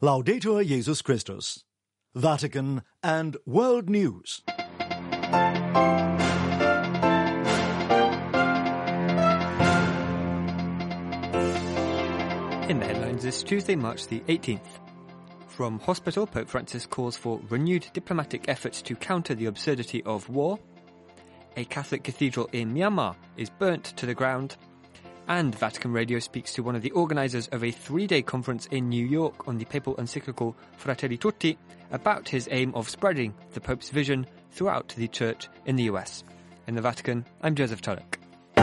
Laudetur Jesus Christus. Vatican and World News. In the headlines this Tuesday, March the 18th. From hospital, Pope Francis calls for renewed diplomatic efforts to counter the absurdity of war. A Catholic cathedral in Myanmar is burnt to the ground. And Vatican Radio speaks to one of the organisers of a 3-day conference in New York on the papal encyclical Fratelli Tutti about his aim of spreading the Pope's vision throughout the Church in the US. In the Vatican, I'm Joseph Tulloch.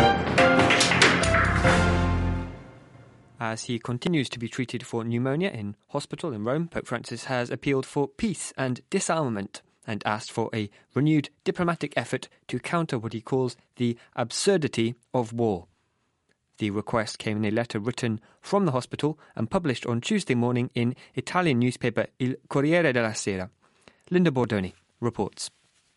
As he continues to be treated for pneumonia in hospital in Rome, Pope Francis has appealed for peace and disarmament and asked for a renewed diplomatic effort to counter what he calls the absurdity of war. The request came in a letter written from the hospital and published on Tuesday morning in Italian newspaper Il Corriere della Sera. Linda Bordoni reports.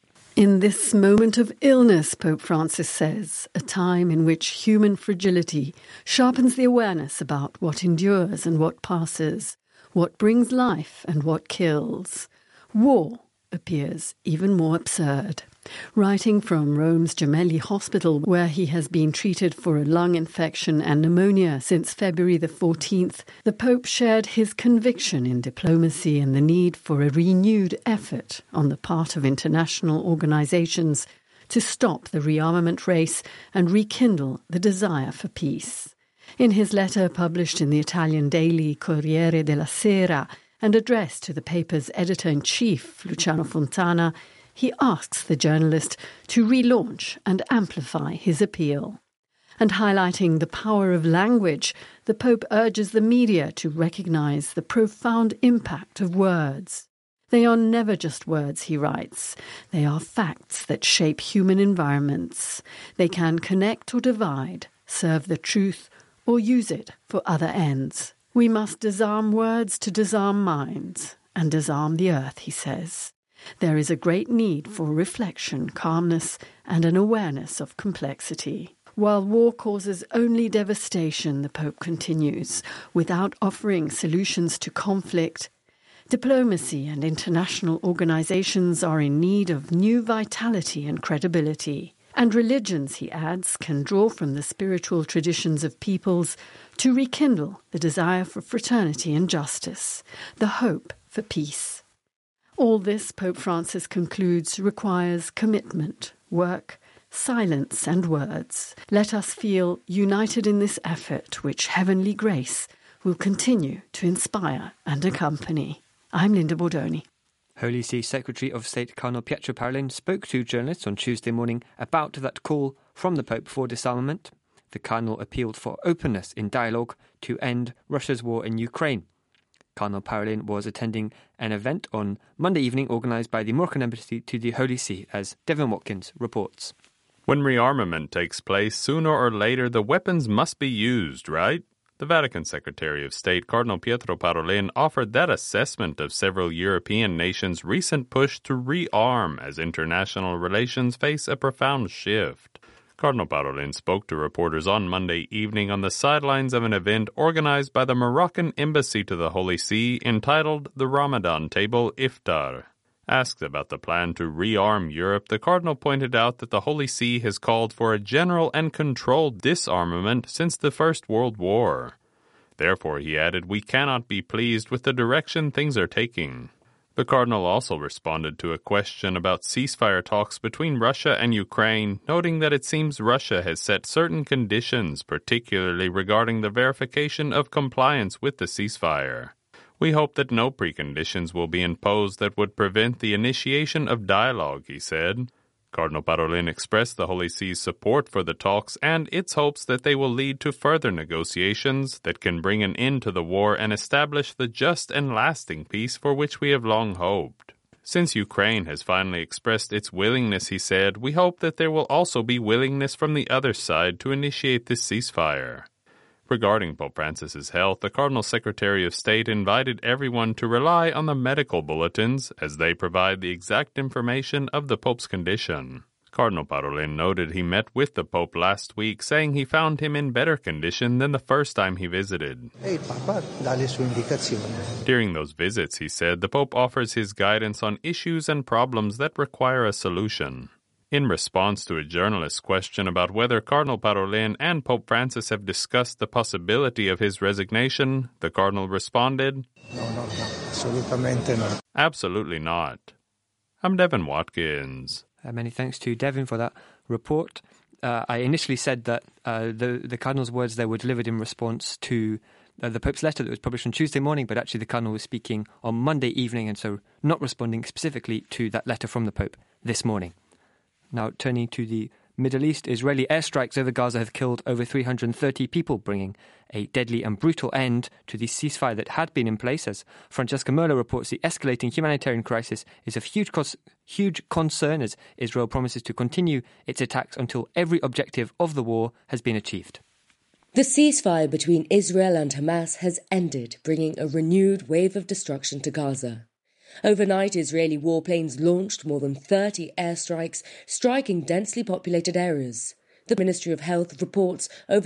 In this moment of illness, Pope Francis says, a time in which human fragility sharpens the awareness about what endures and what passes, what brings life and what kills, war appears even more absurd. Writing from Rome's Gemelli Hospital, where he has been treated for a lung infection and pneumonia since February the 14th, the Pope shared his conviction in diplomacy and the need for a renewed effort on the part of international organisations to stop the rearmament race and rekindle the desire for peace. In his letter published in the Italian daily Corriere della Sera and addressed to the paper's editor-in-chief, Luciano Fontana, he asks the journalist to relaunch and amplify his appeal. And highlighting the power of language, the Pope urges the media to recognise the profound impact of words. They are never just words, he writes. They are facts that shape human environments. They can connect or divide, serve the truth, or use it for other ends. We must disarm words to disarm minds, and disarm the earth, he says. There is a great need for reflection, calmness, and an awareness of complexity. While war causes only devastation, the Pope continues, without offering solutions to conflict, diplomacy and international organizations are in need of new vitality and credibility. And religions, he adds, can draw from the spiritual traditions of peoples to rekindle the desire for fraternity and justice, the hope for peace. All this, Pope Francis concludes, requires commitment, work, silence and words. Let us feel united in this effort which heavenly grace will continue to inspire and accompany. I'm Linda Bordoni. Holy See Secretary of State Cardinal Pietro Parolin spoke to journalists on Tuesday morning about that call from the Pope for disarmament. The Cardinal appealed for openness in dialogue to end Russia's war in Ukraine. Cardinal Parolin was attending an event on Monday evening organised by the Moroccan Embassy to the Holy See, as Devin Watkins reports. When rearmament takes place, sooner or later the weapons must be used, right? The Vatican Secretary of State, Cardinal Pietro Parolin, offered that assessment of several European nations' recent push to rearm as international relations face a profound shift. Cardinal Parolin spoke to reporters on Monday evening on the sidelines of an event organized by the Moroccan Embassy to the Holy See entitled The Ramadan Table Iftar. Asked about the plan to rearm Europe, the Cardinal pointed out that the Holy See has called for a general and controlled disarmament since the First World War. Therefore, he added, we cannot be pleased with the direction things are taking. The Cardinal also responded to a question about ceasefire talks between Russia and Ukraine, noting that it seems Russia has set certain conditions, particularly regarding the verification of compliance with the ceasefire. We hope that no preconditions will be imposed that would prevent the initiation of dialogue, he said. Cardinal Parolin expressed the Holy See's support for the talks and its hopes that they will lead to further negotiations that can bring an end to the war and establish the just and lasting peace for which we have long hoped. Since Ukraine has finally expressed its willingness, he said, we hope that there will also be willingness from the other side to initiate this ceasefire. Regarding Pope Francis's health, the Cardinal Secretary of State invited everyone to rely on the medical bulletins as they provide the exact information of the Pope's condition. Cardinal Parolin noted he met with the Pope last week, saying he found him in better condition than the first time he visited. During those visits, he said, the Pope offers his guidance on issues and problems that require a solution. In response to a journalist's question about whether Cardinal Parolin and Pope Francis have discussed the possibility of his resignation, the Cardinal responded, No, assolutamente no. Absolutely not. I'm Devin Watkins. Many thanks to Devin for that report. I initially said that the Cardinal's words there were delivered in response to the Pope's letter that was published on Tuesday morning, but actually the Cardinal was speaking on Monday evening and so not responding specifically to that letter from the Pope this morning. Now, turning to the Middle East, Israeli airstrikes over Gaza have killed over 330 people, bringing a deadly and brutal end to the ceasefire that had been in place. As Francesca Merlo reports, the escalating humanitarian crisis is of huge concern as Israel promises to continue its attacks until every objective of the war has been achieved. The ceasefire between Israel and Hamas has ended, bringing a renewed wave of destruction to Gaza. Overnight, Israeli warplanes launched more than 30 airstrikes, striking densely populated areas. The Ministry of Health reports over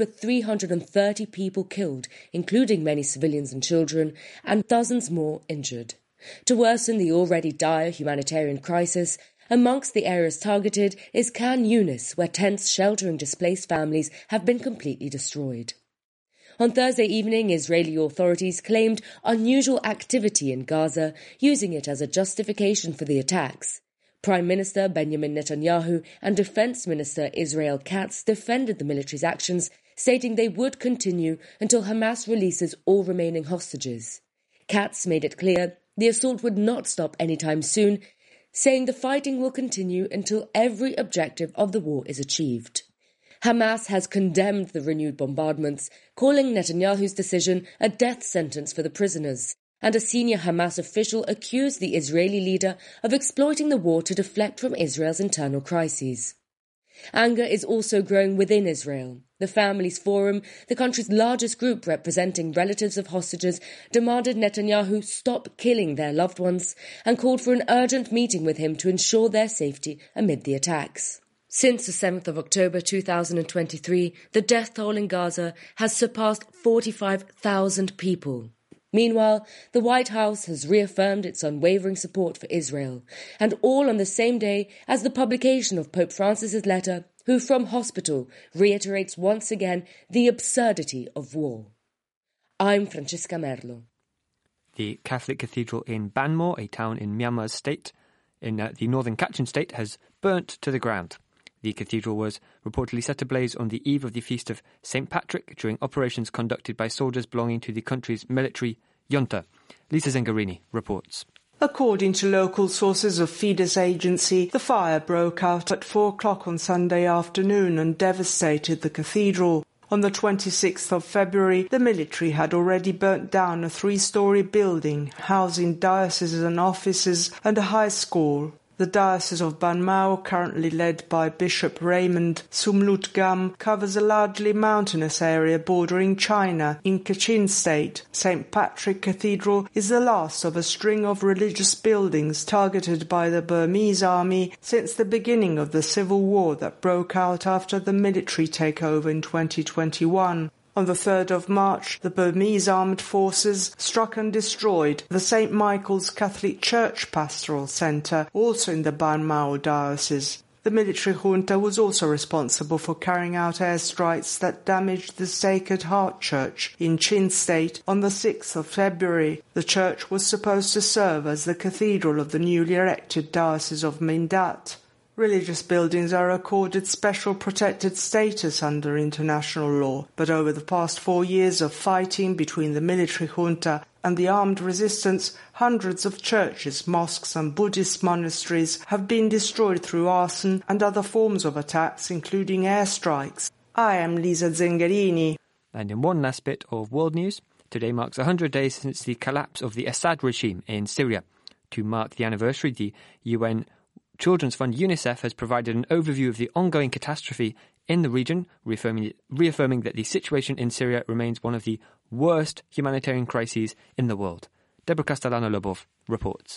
330 people killed, including many civilians and children, and dozens more injured. To worsen the already dire humanitarian crisis, amongst the areas targeted is Khan Yunis, where tents sheltering displaced families have been completely destroyed. On Thursday evening, Israeli authorities claimed unusual activity in Gaza, using it as a justification for the attacks. Prime Minister Benjamin Netanyahu and Defense Minister Israel Katz defended the military's actions, stating they would continue until Hamas releases all remaining hostages. Katz made it clear the assault would not stop anytime soon, saying the fighting will continue until every objective of the war is achieved. Hamas has condemned the renewed bombardments, calling Netanyahu's decision a death sentence for the prisoners, and a senior Hamas official accused the Israeli leader of exploiting the war to deflect from Israel's internal crises. Anger is also growing within Israel. The Families Forum, the country's largest group representing relatives of hostages, demanded Netanyahu stop killing their loved ones and called for an urgent meeting with him to ensure their safety amid the attacks. Since the 7th of October 2023, the death toll in Gaza has surpassed 45,000 people. Meanwhile, the White House has reaffirmed its unwavering support for Israel, and all on the same day as the publication of Pope Francis's letter, who from hospital reiterates once again the absurdity of war. I'm Francesca Merlo. The Catholic Cathedral in Banmore, a town in Myanmar's state, in the northern Kachin state, has burnt to the ground. The cathedral was reportedly set ablaze on the eve of the feast of St. Patrick during operations conducted by soldiers belonging to the country's military junta. Lisa Zengarini reports. According to local sources of Fides agency, the fire broke out at 4 o'clock on Sunday afternoon and devastated the cathedral. On the 26th of February, the military had already burnt down a 3-story building housing diocesan offices and a high school. The Diocese of Banmao, currently led by Bishop Raymond Sumlutgam, covers a largely mountainous area bordering China in Kachin State. St. Patrick Cathedral is the last of a string of religious buildings targeted by the Burmese army since the beginning of the civil war that broke out after the military takeover in 2021. On the 3rd of March, the Burmese armed forces struck and destroyed the St. Michael's Catholic Church Pastoral Centre, also in the Banmao Diocese. The military junta was also responsible for carrying out airstrikes that damaged the Sacred Heart Church in Chin State on the 6th of February. The church was supposed to serve as the cathedral of the newly erected Diocese of Mindat. Religious buildings are accorded special protected status under international law, but over the past 4 years of fighting between the military junta and the armed resistance, hundreds of churches, mosques and Buddhist monasteries have been destroyed through arson and other forms of attacks, including airstrikes. I am Lisa Zengarini. And in one last bit of world news, today marks 100 days since the collapse of the Assad regime in Syria. To mark the anniversary, the UN Children's Fund UNICEF has provided an overview of the ongoing catastrophe in the region, reaffirming that the situation in Syria remains one of the worst humanitarian crises in the world. Deborah Castellano-Lobov reports.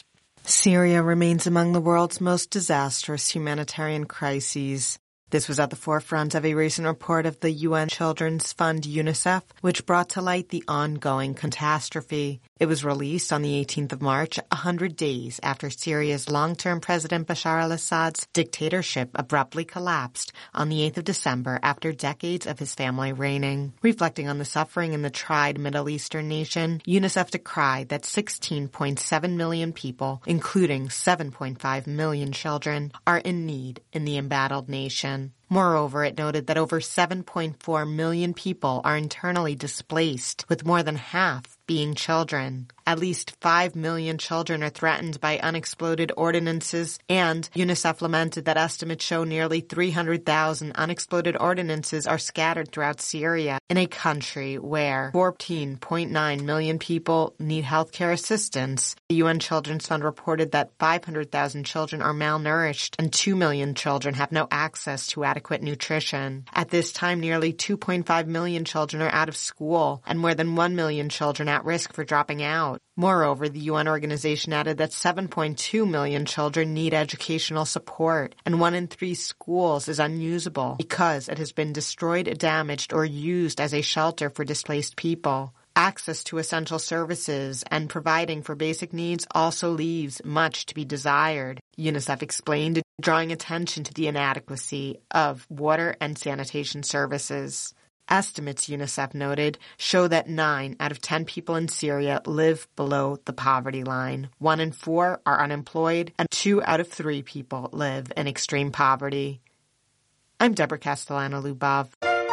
Syria remains among the world's most disastrous humanitarian crises. This was at the forefront of a recent report of the UN Children's Fund UNICEF, which brought to light the ongoing catastrophe. It was released on the 18th of March, 100 days after Syria's long-term President Bashar al-Assad's dictatorship abruptly collapsed on the 8th of December after decades of his family reigning. Reflecting on the suffering in the tried Middle Eastern nation, UNICEF decried that 16.7 million people, including 7.5 million children, are in need in the embattled nation. Moreover, it noted that over 7.4 million people are internally displaced, with more than half being children. At least 5 million children are threatened by unexploded ordinances, and UNICEF lamented that estimates show nearly 300,000 unexploded ordinances are scattered throughout Syria, in a country where 14.9 million people need healthcare assistance. The UN Children's Fund reported that 500,000 children are malnourished and 2 million children have no access to adequate nutrition. At this time, nearly 2.5 million children are out of school, and more than 1 million children at risk for dropping out. Moreover, the UN organization added that 7.2 million children need educational support, and 1 in 3 schools is unusable because it has been destroyed, damaged, or used as a shelter for displaced people. Access to essential services and providing for basic needs also leaves much to be desired, UNICEF explained, drawing attention to the inadequacy of water and sanitation services. Estimates, UNICEF noted, show that 9 out of 10 people in Syria live below the poverty line. 1 in 4 are unemployed, and 2 out of 3 people live in extreme poverty. I'm Deborah Castellano-Lubov.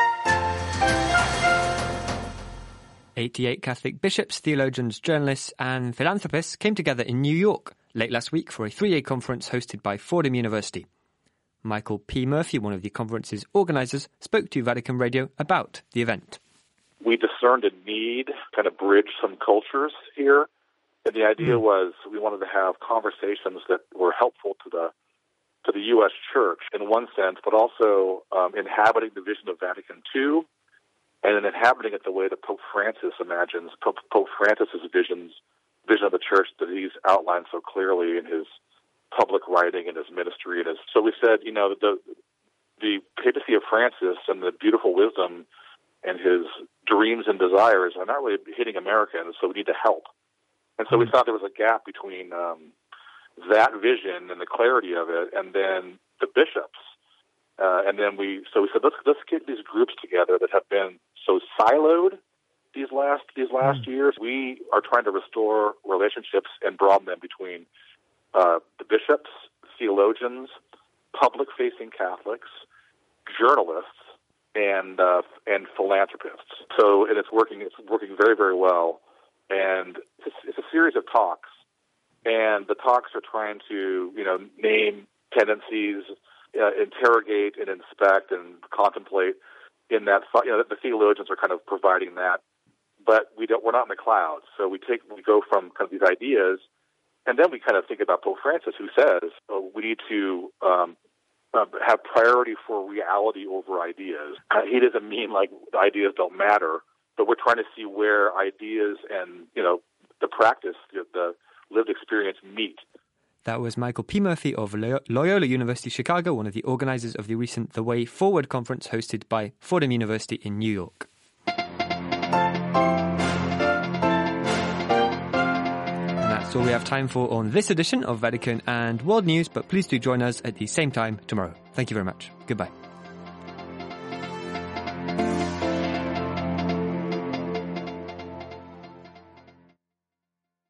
88 Catholic bishops, theologians, journalists, and philanthropists came together in New York late last week for a 3-day conference hosted by Fordham University. Michael P. Murphy, one of the conference's organisers, spoke to Vatican Radio about the event. We discerned a need, kind of bridge some cultures here, and the idea was we wanted to have conversations that were helpful to the U.S. Church in one sense, but also inhabiting the vision of Vatican II, and then inhabiting it the way that Pope Francis imagines, Pope Francis's vision of the Church that he's outlined so clearly in his public writing and his ministry. So we said, the papacy of Francis and the beautiful wisdom and his dreams and desires are not really hitting Americans, so we need to help. And so we thought there was a gap between that vision and the clarity of it, and then the bishops. And then we said, let's get these groups together that have been so siloed these last years. We are trying to restore relationships and broaden them between the bishops, theologians, public-facing Catholics, journalists, and philanthropists. So, and it's working very, very well. And it's a series of talks, and the talks are trying to name tendencies, interrogate and inspect and contemplate. In that, the theologians are kind of providing that, but we're not in the clouds. So we go from kind of these ideas. And then we kind of think about Pope Francis, who says we need to have priority for reality over ideas. He doesn't mean like ideas don't matter, but we're trying to see where ideas and the practice, the lived experience meet. That was Michael P. Murphy of Loyola University Chicago, one of the organisers of the recent The Way Forward conference hosted by Fordham University in New York. That's all we have time for on this edition of Vatican and World News, but please do join us at the same time tomorrow. Thank you very much. Goodbye.